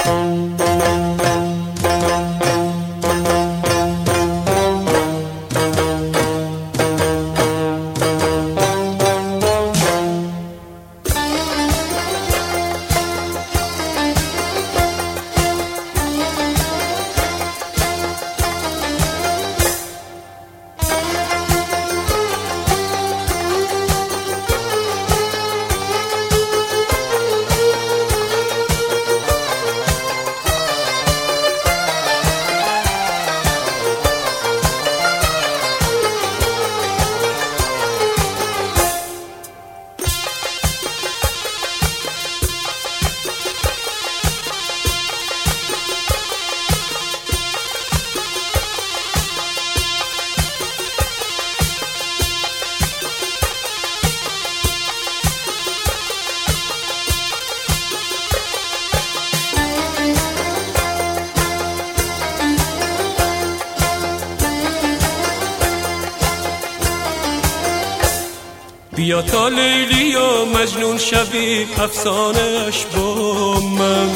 بیا تا لیلی و مجنون شوی افسانه‌اش با من،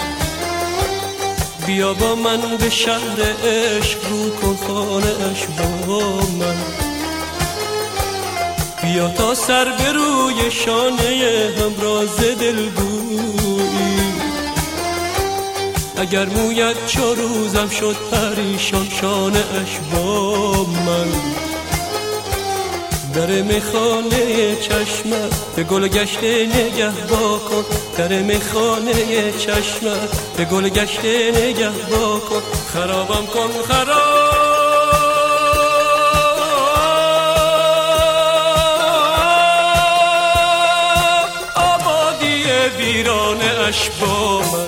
بیا با من به شهر عشق رو کن خانه‌اش با من، بیا تا سر به روی شانه همراز دل گویی، اگر مویت 4 روزم شد پریشان شانه‌اش با من، در میخانه چشمت به گل گشته نگه کن، در میخانه چشمت به گل گشته نگه کن، خرابم کن خراب آبادی ویرانه اش با من.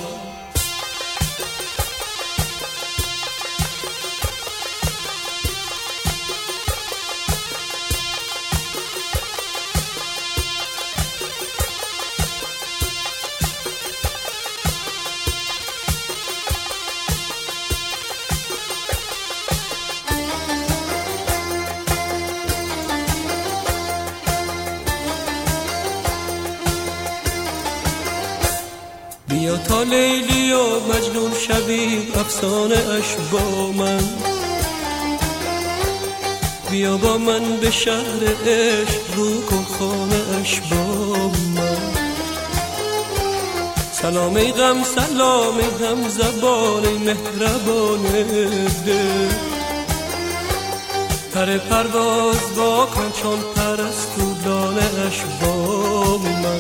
بیا تا لیلی و مجنون شوی افسانه اش با من، بیا با من به شهر عشق رو کن خانه اش با من، سلام ای غم سلام ای هم زبان ای مهربان دل، پر پرواز با کن چون پرستودانه اش با من،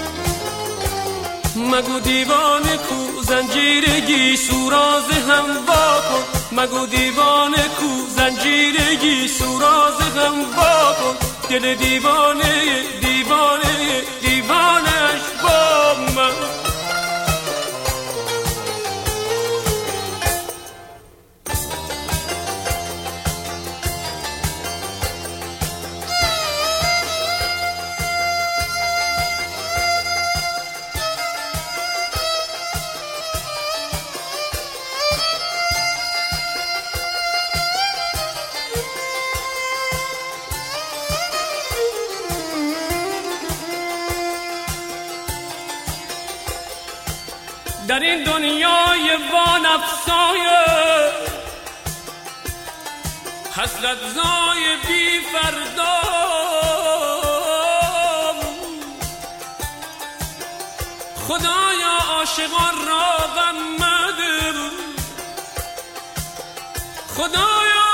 مگو دیوانه کو زنجیرگی سوراز هم وا کن، مگو دیوانه کو زنجیرگی سوراز هم وا کن، دل دیوانه دیوانه دیوانه‌اش با من. در این دنیای وانفسای حسرت زای بی فردا، خدایا عاشقان را غم مده، خدایا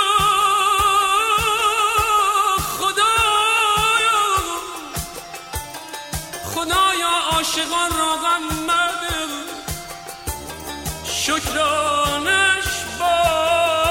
خدایا خدایا عاشقان را غم مده، شکرانش با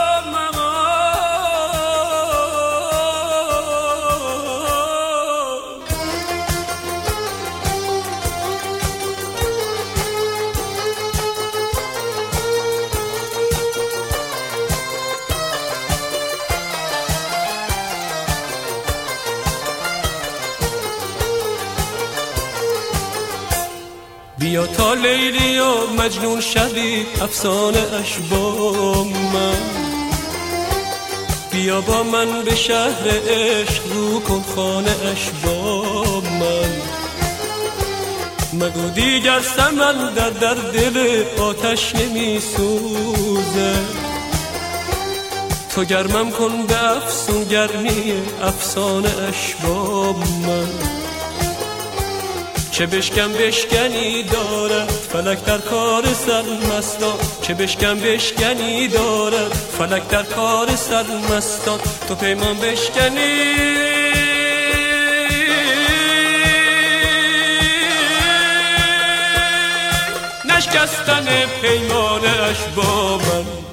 بیا تا لیلی و مجنون شوی افسانه اش با من، بیا با من به شهر عشق رو کن خانه اش با من، مگو دیگر سمندر در دل آتش نمی سوزه. تو گرمم کن به افسون گرمی افسانه اش با من. چه بشکم بشکنی دارد فلک در کار سرمستان، چه بشکم بشکنی دارد فلک در کار سرمستان. تو پیمان بشکنی نشکستن پیمانش با من.